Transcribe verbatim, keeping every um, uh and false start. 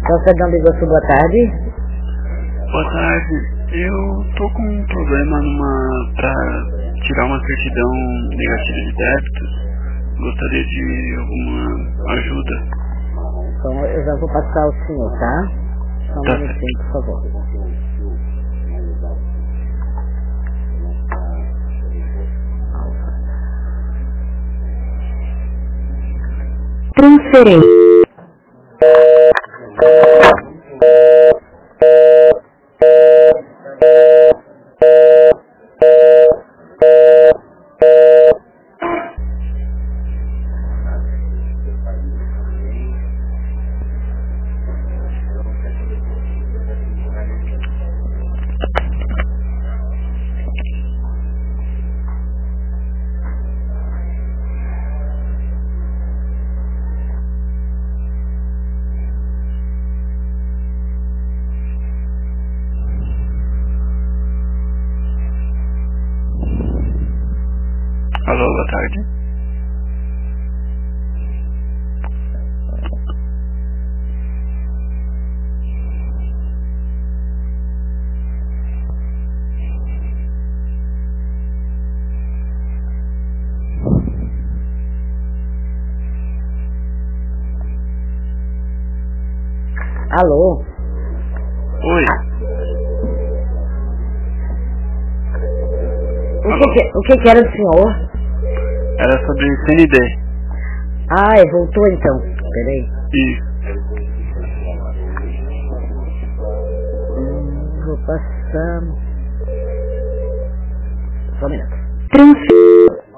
Cidadão de Iguaçu, boa tarde. Boa tarde. Eu tô com um problema numa pra tirar uma certidão negativa de débitos. Gostaria de alguma ajuda. Então eu já vou passar ao senhor, tá? Só um Tá minutinho, por favor. Transferência. Alô, boa tarde. Alô? Oi. O que, que, o que que era do senhor? Era sobre C N D. Ah, é, voltou então. Peraí. Isso. Hum, vou passar. Só um minuto. Transfer...